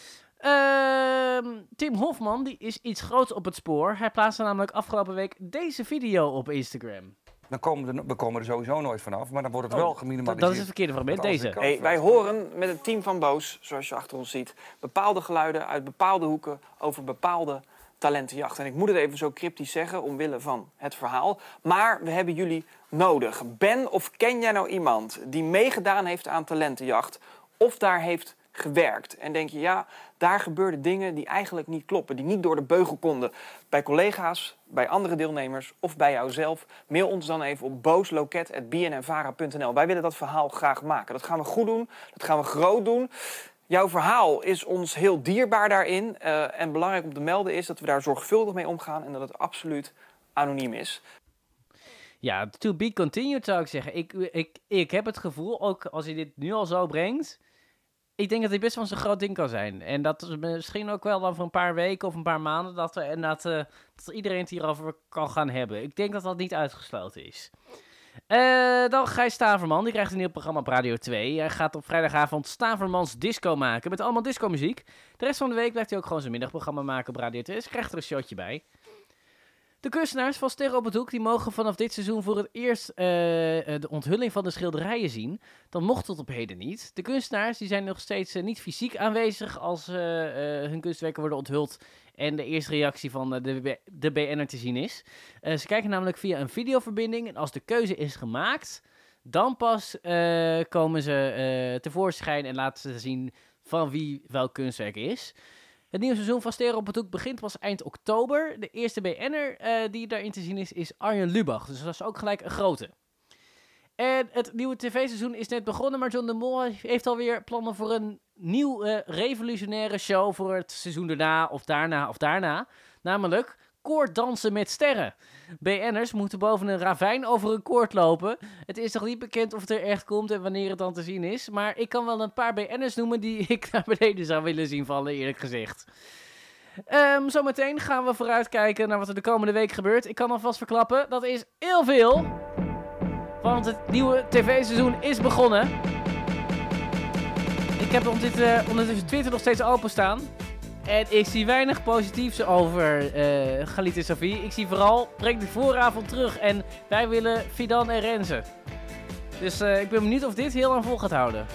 Uh, Tim Hofman die is iets groots op het spoor. Hij plaatste namelijk afgelopen week deze video op Instagram. Dan komen er, we komen er sowieso nooit vanaf, maar dan wordt het oh, wel geminimaliseerd. Dat is het verkeerde fragment, deze. Hey, wij horen met het team van Boos, zoals je achter ons ziet, bepaalde geluiden uit bepaalde hoeken over bepaalde talentenjacht. En ik moet het even zo cryptisch zeggen, omwille van het verhaal. Maar we hebben jullie nodig. Ben of ken jij nou iemand die meegedaan heeft aan talentenjacht of daar heeft gewerkt? En denk je, ja, daar gebeurden dingen die eigenlijk niet kloppen, die niet door de beugel konden. Bij collega's, bij andere deelnemers of bij jouzelf. Mail ons dan even op boosloket at b n n vara punt n l. Wij willen dat verhaal graag maken. Dat gaan we goed doen, dat gaan we groot doen. Jouw verhaal is ons heel dierbaar daarin. Uh, en belangrijk om te melden is dat we daar zorgvuldig mee omgaan en dat het absoluut anoniem is. Ja, to be continued zou ik zeggen. Ik, ik, ik heb het gevoel, ook als hij dit nu al zo brengt... Ik denk dat hij best wel zo'n groot ding kan zijn. En dat is misschien ook wel over een paar weken of een paar maanden... dat, er, en dat, uh, dat iedereen het hierover kan gaan hebben. Ik denk dat dat niet uitgesloten is. Uh, dan Gijs Staverman, die krijgt een nieuw programma op Radio twee. Hij gaat op vrijdagavond Stavermans Disco maken met allemaal discomuziek. De rest van de week blijft hij ook gewoon zijn middagprogramma maken op Radio twee. Dus krijgt er een showtje bij. De kunstenaars van Sterren op het Hoek die mogen vanaf dit seizoen voor het eerst uh, de onthulling van de schilderijen zien. Dat mocht tot op heden niet. De kunstenaars die zijn nog steeds uh, niet fysiek aanwezig als uh, uh, hun kunstwerken worden onthuld en de eerste reactie van uh, de, de B N'er te zien is. Uh, ze kijken namelijk via een videoverbinding en als de keuze is gemaakt, dan pas uh, komen ze uh, tevoorschijn en laten ze zien van wie welk kunstwerk is. Het nieuwe seizoen van Sterren op het Hoek begint pas eind oktober. De eerste B N'er uh, die daarin te zien is, is Arjen Lubach. Dus dat is ook gelijk een grote. En het nieuwe tv-seizoen is net begonnen, maar John de Mol heeft alweer plannen voor een nieuw uh, revolutionaire show voor het seizoen daarna of daarna of daarna. Namelijk koorddansen met sterren. B N'ers moeten boven een ravijn over een koord lopen. Het is nog niet bekend of het er echt komt en wanneer het dan te zien is. Maar ik kan wel een paar B N'ers noemen die ik naar beneden zou willen zien vallen, eerlijk gezegd. Um, zometeen gaan we vooruitkijken naar wat er de komende week gebeurt. Ik kan alvast verklappen, dat is heel veel. Want het nieuwe tv-seizoen is begonnen. Ik heb ondertussen, ondertussen Twitter nog steeds openstaan. En ik zie weinig positiefs over uh, Galit en Sophie. Ik zie vooral, breng de vooravond terug. En wij willen Fidan en Renze. Dus uh, ik ben benieuwd of dit heel lang vol gaat houden.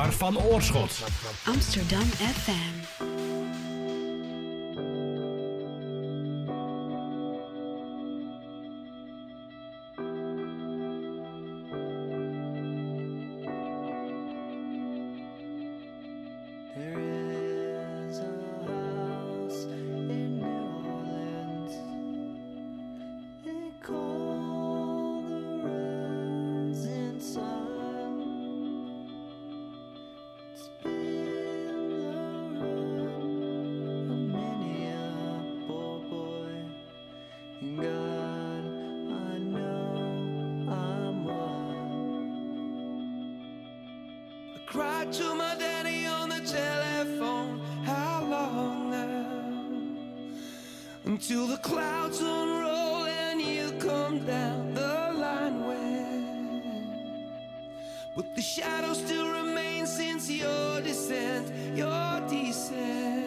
Oscar van Oorschot. Amsterdam F M. Cried to my daddy on the telephone. How long now? Until the clouds unroll and you come down the line when. But the shadow still remains since your descent, your descent.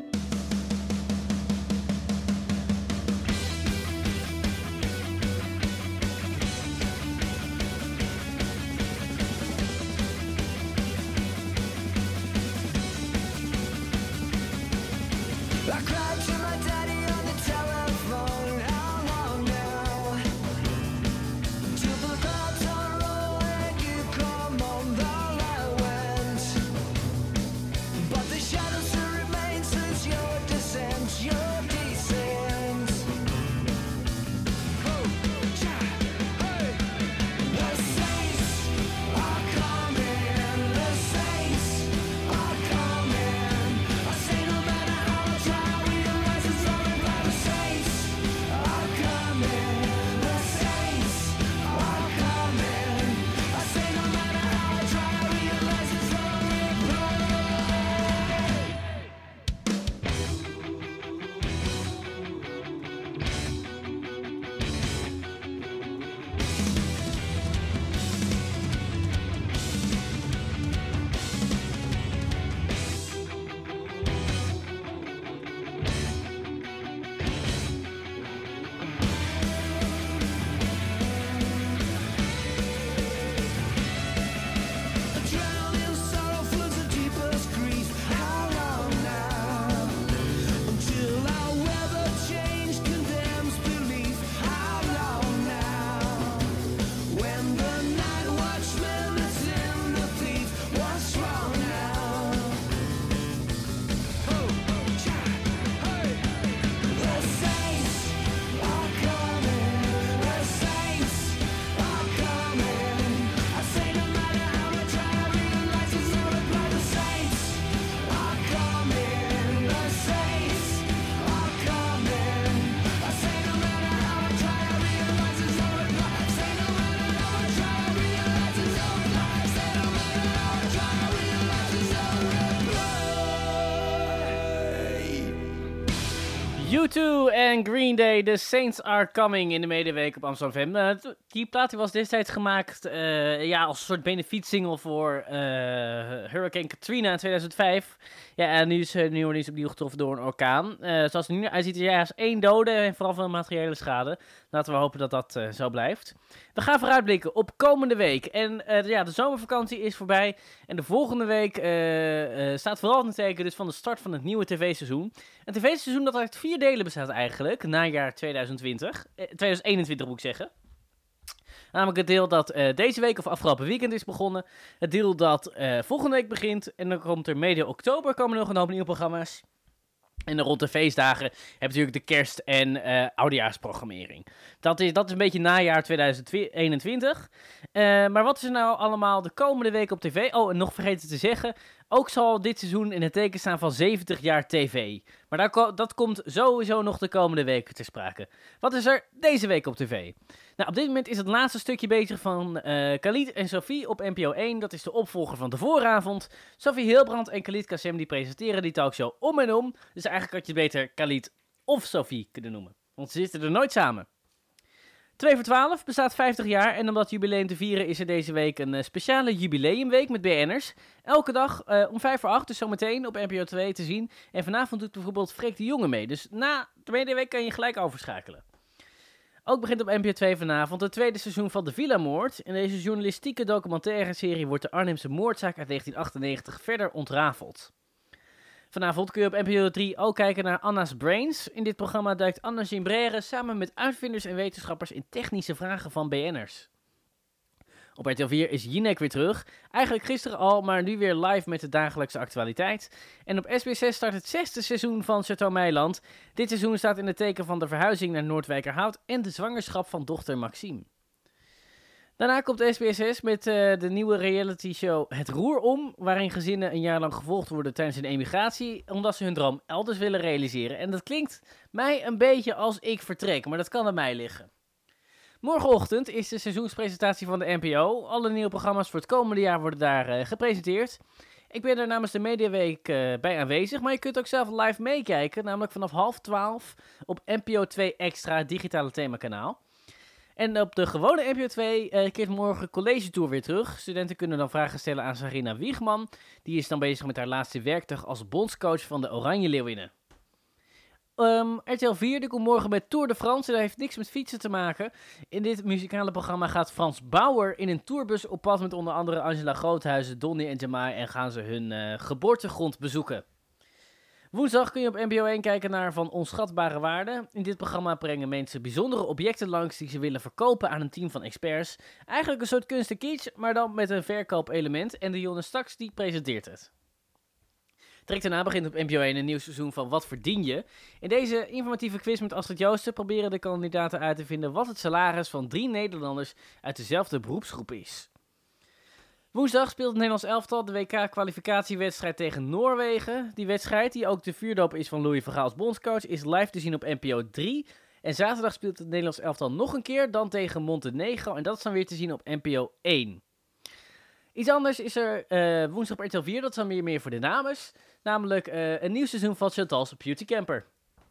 I cried to my daddy on the telephone. How long now? Till the clouds unroll and you come on the line went. But the shadow still remains since your descent, your descent. Oh, cha, hey. The saints are coming. The saints are coming. I say no matter how much I realize it's only by the saints are coming. The saints are coming. I say no matter how I try, I realize it's only by. Drowning sorrow floods the deepest grief. How long now? Until our weather change condemns belief. How long now? When the night watchman is in the thief. What's wrong now? Oh, cha, hey. The saints are coming. The saints are coming. I say no matter how much I realize it's only by the saints are coming. The saints are coming. I say no matter how I try, I realize it's only by. Say no matter how I try, I realize it's only by. Say no matter how I try, I realize it's only by. U twee en Green Day, The Saints Are Coming in de Medeweek op Amsterdam F M. Uh, t- die plaat die was destijds gemaakt uh, ja, als een soort benefietsingle voor uh, Hurricane Katrina in tweeduizend vijf. Ja, en nu is uh, New Orleans opnieuw getroffen door een orkaan. Uh, zoals het er nu uitziet, is er één dode en vooral veel materiële schade. Laten we hopen dat dat uh, zo blijft. We gaan vooruitblikken op komende week. En uh, de, ja, de zomervakantie is voorbij. En de volgende week uh, uh, staat vooral in het teken dus van de start van het nieuwe tv-seizoen. Een tv-seizoen dat uit vier delen bestaat eigenlijk, najaar tweeduizend twintig. Eh, tweeduizend eenentwintig moet ik zeggen. Namelijk het deel dat uh, deze week of afgelopen weekend is begonnen. Het deel dat uh, volgende week begint. En dan komt er medio oktober komen er nog een hoop nieuwe programma's. En dan rond de feestdagen heb je natuurlijk de kerst- en uh, oudejaarsprogrammering. Dat is, dat is een beetje najaar tweeduizend eenentwintig. Uh, maar wat is er nou allemaal de komende week op tv? Oh, en nog vergeten te zeggen. Ook zal dit seizoen in het teken staan van zeventig jaar tv. Maar daar ko- dat komt sowieso nog de komende weken ter sprake. Wat is er deze week op tv? Nou, op dit moment is het laatste stukje bezig van uh, Khalid en Sophie op N P O één. Dat is de opvolger van de vooravond. Sophie Hilbrand en Khalid Kassem die presenteren die talkshow om en om. Dus eigenlijk had je het beter Khalid of Sophie kunnen noemen. Want ze zitten er nooit samen. twee voor twaalf bestaat vijftig jaar en om dat jubileum te vieren is er deze week een uh, speciale jubileumweek met B N'ers. Elke dag uh, om vijf voor acht, dus zometeen op N P O twee te zien. En vanavond doet bijvoorbeeld Freek de Jonge mee. Dus na de Mediaweek kan je gelijk overschakelen. Ook begint op N P O twee vanavond het tweede seizoen van De Villa-moord. In deze journalistieke documentaire serie wordt de Arnhemse moordzaak uit negentien achtennegentig verder ontrafeld. Vanavond kun je op N P O drie ook kijken naar Anna's Brains. In dit programma duikt Anna Gimbrère samen met uitvinders en wetenschappers in technische vragen van B N'ers. Op R T L vier is Jinek weer terug. Eigenlijk gisteren al, maar nu weer live met de dagelijkse actualiteit. En op S B S zes start het zesde seizoen van Château Meiland. Dit seizoen staat in het teken van de verhuizing naar Noordwijkerhout en de zwangerschap van dochter Maxime. Daarna komt de S B S zes met uh, de nieuwe reality show Het Roer Om, waarin gezinnen een jaar lang gevolgd worden tijdens hun emigratie, omdat ze hun droom elders willen realiseren. En dat klinkt mij een beetje als ik vertrek, maar dat kan aan mij liggen. Morgenochtend is de seizoenspresentatie van de N P O. Alle nieuwe programma's voor het komende jaar worden daar uh, gepresenteerd. Ik ben er namens de Mediaweek uh, bij aanwezig, maar je kunt ook zelf live meekijken, namelijk vanaf half twaalf op N P O twee Extra, het digitale themakanaal. En op de gewone N P O twee uh, keert morgen College Tour weer terug. Studenten kunnen dan vragen stellen aan Sarina Wiegman. Die is dan bezig met haar laatste werkdag als bondscoach van de Oranje Leeuwinnen. Um, R T L vier die komt morgen met Tour de France. Dat heeft niks met fietsen te maken. In dit muzikale programma gaat Frans Bauer in een tourbus op pad met onder andere Angela Groothuizen, Donny en Jamai en gaan ze hun uh, geboortegrond bezoeken. Woensdag kun je op N P O één kijken naar Van Onschatbare Waarde. In dit programma brengen mensen bijzondere objecten langs die ze willen verkopen aan een team van experts. Eigenlijk een soort kunst en kitsch, maar dan met een verkoopelement. En Dionne Staks die presenteert het. Direct daarna begint op N P O één een nieuw seizoen van Wat verdien je? In deze informatieve quiz met Astrid Joosten proberen de kandidaten uit te vinden wat het salaris van drie Nederlanders uit dezelfde beroepsgroep is. Woensdag speelt het Nederlands elftal de W K-kwalificatiewedstrijd tegen Noorwegen. Die wedstrijd, die ook de vuurdoop is van Louis van Gaal als bondscoach, is live te zien op N P O drie. En zaterdag speelt het Nederlands elftal nog een keer, dan tegen Montenegro. En dat is dan weer te zien op N P O één. Iets anders is er uh, woensdag op R T L vier, dat is dan weer meer voor de dames. Namelijk uh, een nieuw seizoen van Chantal's Beauty Camper.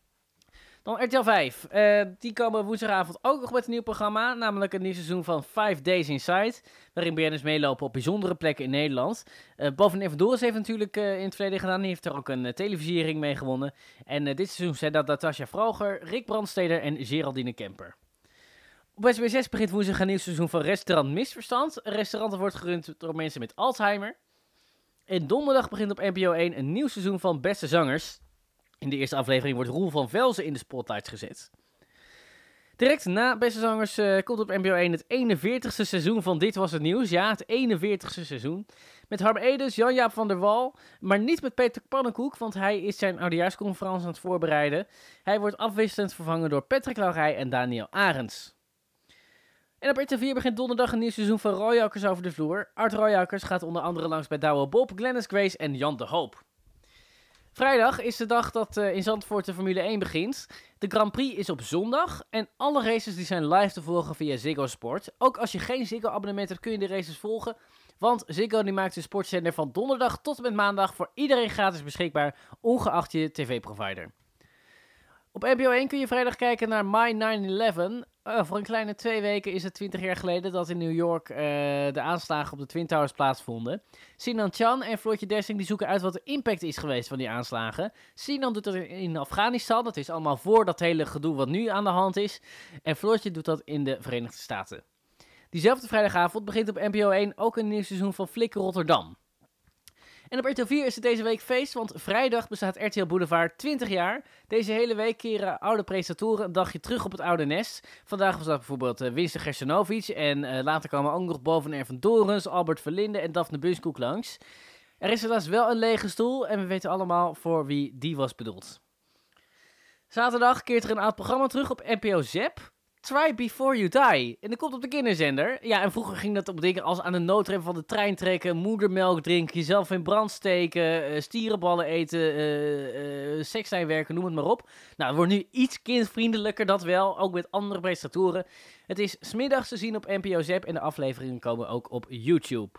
Dan R T L vijf. Uh, die komen woensdagavond ook nog met een nieuw programma. Namelijk een nieuw seizoen van Five Days Inside. Waarin B N'ers meelopen op bijzondere plekken in Nederland. Uh, Boven Evan Doris heeft natuurlijk uh, in het verleden gedaan. Die heeft er ook een uh, televisiering mee gewonnen. En uh, dit seizoen zijn dat Natasja Vroger, Rick Brandsteder en Geraldine Kemper. Op S B S zes begint woensdag een nieuw seizoen van Restaurant Misverstand. Een restaurant dat wordt gerund door mensen met Alzheimer. En donderdag begint op N P O één een nieuw seizoen van Beste Zangers. In de eerste aflevering wordt Roel van Velzen in de spotlights gezet. Direct na Beste Zangers uh, komt op N P O één het eenenveertigste seizoen van Dit Was Het Nieuws. Ja, het eenenveertigste seizoen. Met Harm Edens, Jan-Jaap van der Wal, maar niet met Peter Pannenkoek, want hij is zijn oudejaarsconferentie aan het voorbereiden. Hij wordt afwisselend vervangen door Patrick Laurij en Daniel Arends. En op R T L vier begint donderdag een nieuw seizoen van Royakkers over de vloer. Art Royakkers gaat onder andere langs bij Douwe Bob, Glennis Grace en Jan de Hoop. Vrijdag is de dag dat uh, in Zandvoort de Formule één begint. De Grand Prix is op zondag en alle races die zijn live te volgen via Ziggo Sport. Ook als je geen Ziggo-abonnement hebt kun je de races volgen. Want Ziggo die maakt de sportzender van donderdag tot en met maandag voor iedereen gratis beschikbaar, ongeacht je tv-provider. Op N P O één kun je vrijdag kijken naar My nine eleven. Uh, voor een kleine twee weken is het twintig jaar geleden dat in New York uh, de aanslagen op de Twin Towers plaatsvonden. Sinan Chan en Floortje Dessing die zoeken uit wat de impact is geweest van die aanslagen. Sinan doet dat in Afghanistan, dat is allemaal voor dat hele gedoe wat nu aan de hand is. En Floortje doet dat in de Verenigde Staten. Diezelfde vrijdagavond begint op N P O één ook een nieuw seizoen van Flikker Rotterdam. En op R T L vier is het deze week feest, want vrijdag bestaat R T L Boulevard twintig jaar. Deze hele week keren oude presentatoren een dagje terug op het oude nest. Vandaag was dat bijvoorbeeld uh, Winston Gerstenovic en uh, later komen ook nog Boven Ervan Dorens, Albert Verlinde en Daphne Bunskoek langs. Er is helaas wel een lege stoel en we weten allemaal voor wie die was bedoeld. Zaterdag keert er een oud programma terug op N P O Zep. Try Before You Die. En dat komt op de kinderzender. Ja, en vroeger ging dat op dingen als aan de noodrem van de trein trekken, moedermelk drinken, jezelf in brand steken, uh, stierenballen eten, uh, uh, sekslijn werken, noem het maar op. Nou, het wordt nu iets kindvriendelijker, dat wel, ook met andere presentatoren. Het is 's middags te zien op N P O Zep en de afleveringen komen ook op YouTube.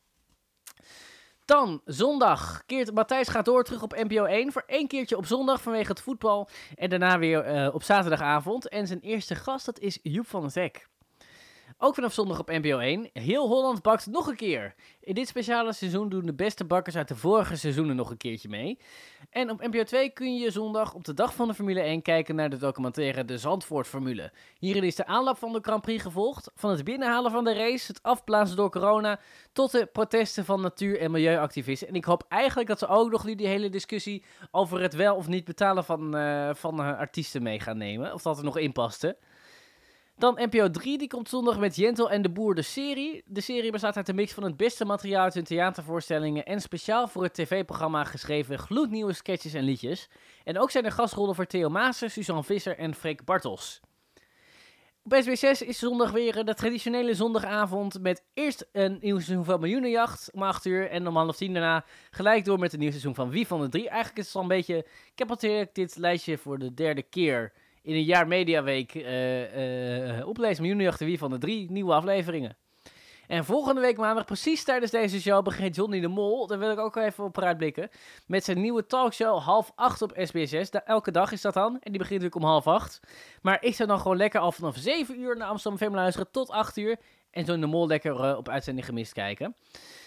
Dan, zondag, keert Matthijs gaat door terug op N P O één voor één keertje op zondag vanwege het voetbal. En daarna weer uh, op zaterdagavond. En zijn eerste gast, dat is Joep van het Hek. Ook vanaf zondag op N P O één. Heel Holland bakt nog een keer. In dit speciale seizoen doen de beste bakkers uit de vorige seizoenen nog een keertje mee. En op N P O twee kun je zondag op de dag van de Formule één kijken naar de documentaire De Zandvoort Formule. Hierin is de aanloop van de Grand Prix gevolgd. Van het binnenhalen van de race, het afblazen door corona, tot de protesten van natuur- en milieuactivisten. En ik hoop eigenlijk dat ze ook nog die hele discussie over het wel of niet betalen van, uh, van uh, artiesten mee gaan nemen. Of dat er nog in paste. Dan N P O drie, die komt zondag met Jentel en de Boer, de serie. De serie bestaat uit een mix van het beste materiaal uit hun theatervoorstellingen en speciaal voor het tv-programma geschreven gloednieuwe sketches en liedjes. En ook zijn er gastrollen voor Theo Maassen, Suzanne Visser en Freek Bartels. Op S B zes is zondag weer de traditionele zondagavond met eerst een nieuw seizoen van Miljoenenjacht om acht uur en om half tien daarna gelijk door met een nieuw seizoen van Wie van de Drie. Eigenlijk is het al een beetje, ik heb al dit lijstje voor de derde keer in een jaar Mediaweek uh, uh, oplezen. Miljoenenjacht en Wie van de Drie, nieuwe afleveringen. En volgende week maandag, precies tijdens deze show, begint Johnny de Mol. Daar wil ik ook even op vooruitblikken. Met zijn nieuwe talkshow half acht op S B S. Da- elke dag is dat dan. En die begint natuurlijk om half acht. Maar ik zou dan gewoon lekker al vanaf zeven uur naar Amsterdam F M luisteren tot acht uur. En Johnny de Mol lekker uh, op uitzending gemist kijken.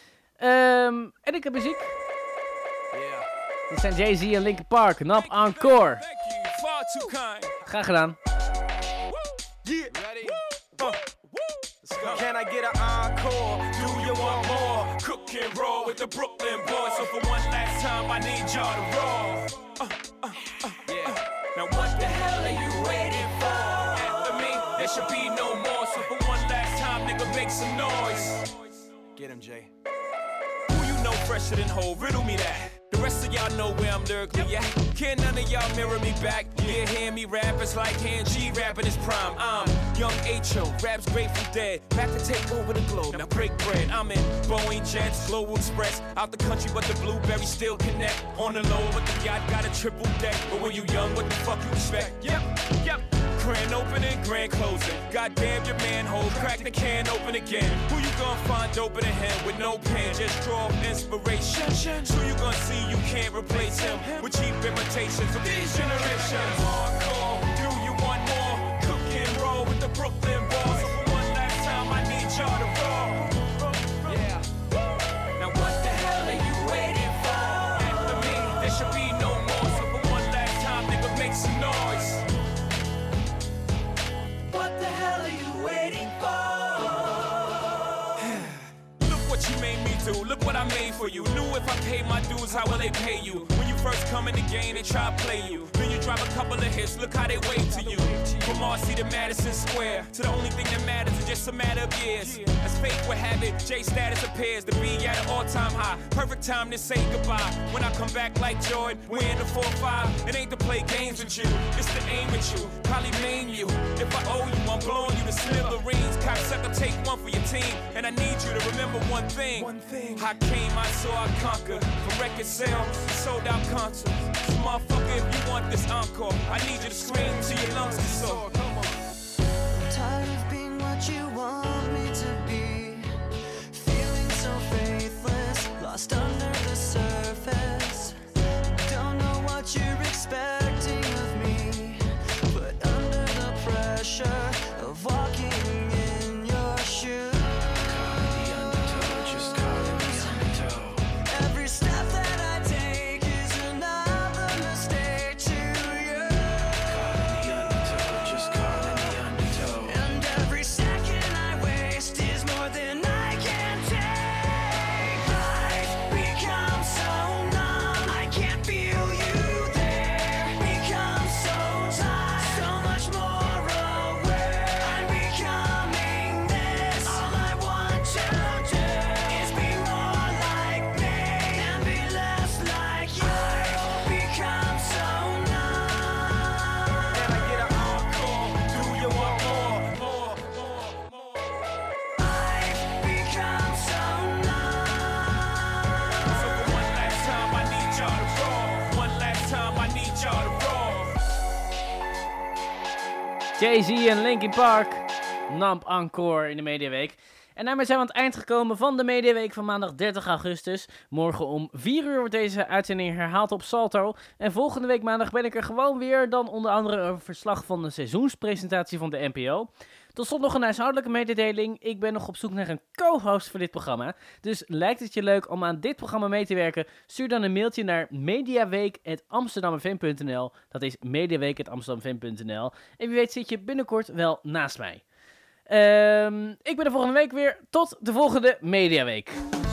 Um, en ik heb muziek. Yeah. Dit zijn Jay-Z en Linkin Park. Nap Encore. Graag gedaan. Yeah. Ready? Uh. Can I get an encore? Do you want more? Cook and roll with the Brooklyn boys. So for one last time, I need y'all to roll. Uh, uh, uh, yeah. Now what the hell are you waiting for? After me, there should be no more. So for one last time, nigga, make some noise. Get him, Jay. Who you know fresher than Ho? Riddle me that. The rest of y'all know where I'm lyrically at. Can't none of y'all mirror me back. Yeah, hear me rap, it's like hand G rapping his prime. I'm Young H O, raps Grateful Dead. Back to take over the globe, now break bread. I'm in Boeing Jets, Global Express. Out the country, but the blueberries still connect. On the low, but the yacht got a triple deck. But when you young, what the fuck you expect? Yep, yep. Grand opening, grand closing. Goddamn your manhole, crack the can open again. Who you gonna find open a hand with no pen? Just draw inspiration. Who you gonna see you can't replace him with cheap imitations of these generations? Hardcore, do you want more? Cook and roll with the Brooklyn boys. So for one last time, I need y'all to roll. Yeah. Now what the hell are you waiting for? After me, there should be no more. So for one last time, nigga, make some noise. What the hell are you waiting for? Look what you made me do. Look what I made for you. Knew if I paid my dues, how will they pay you? When you first come in the game, they try to play you. Then you drive a couple of hits, look how they wait to you. From Marcy to Madison Square, to the only thing that matters is just a matter of years. As fate would have it, J status appears to be at an all-time high. Perfect time to say goodbye. When I come back like Jordan, we're in the four five. It ain't to play games with you, it's to aim at you. Probably maim you. If I owe you, I'm blowing you to smithereens. Cocksucker, take one for your team. And I need you to remember one thing. One thing. I came, I saw, I conquered. From record sales, sold out concerts. So motherfucker, if you want this encore, I need you to scream till your lungs get sore. Come on. I'm tired of being what you want me to be. Feeling so faithless, lost under the surface. Don't know what you're expecting of me, but under the pressure of walking in your shoes. Every step that I take is another mistake to you. Just caught in the undertow. And every second I waste is more than I can take. Life becomes so numb, I can't feel you there. Become so tired, so much more aware. I'm becoming this. All I want to do is be more like me and be less like you. Become so numb. Can I get an encore? Do you want more? More, more, more. I've become so numb. So for one last time, I need y'all to roll. One last time, I need y'all to roll. Jay-Z en Linkin Park. Namp Encore in de Mediaweek. En daarmee zijn we aan het eind gekomen van de Mediaweek van maandag dertig augustus. Morgen om vier uur wordt deze uitzending herhaald op Salto. En volgende week maandag ben ik er gewoon weer. Dan onder andere een verslag van de seizoenspresentatie van de N P O. Tot slot nog een huishoudelijke mededeling. Ik ben nog op zoek naar een co-host voor dit programma. Dus lijkt het je leuk om aan dit programma mee te werken? Stuur dan een mailtje naar mediaweek at amsterdamfm punt n l. Dat is mediaweek at amsterdamfm punt n l. En wie weet zit je binnenkort wel naast mij. Um, ik ben de volgende week weer. Tot de volgende Mediaweek.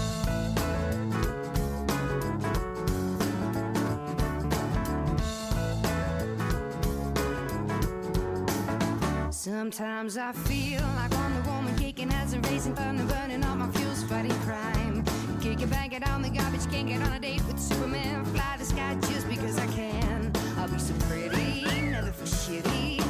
Sometimes I feel like Wonder Woman kicking as a racing thunder, burning all my fuels, fighting crime. Kick it, bang it on the garbage, can't get on a date with Superman. Fly the sky just because I can. I'll be so pretty, never feel shitty.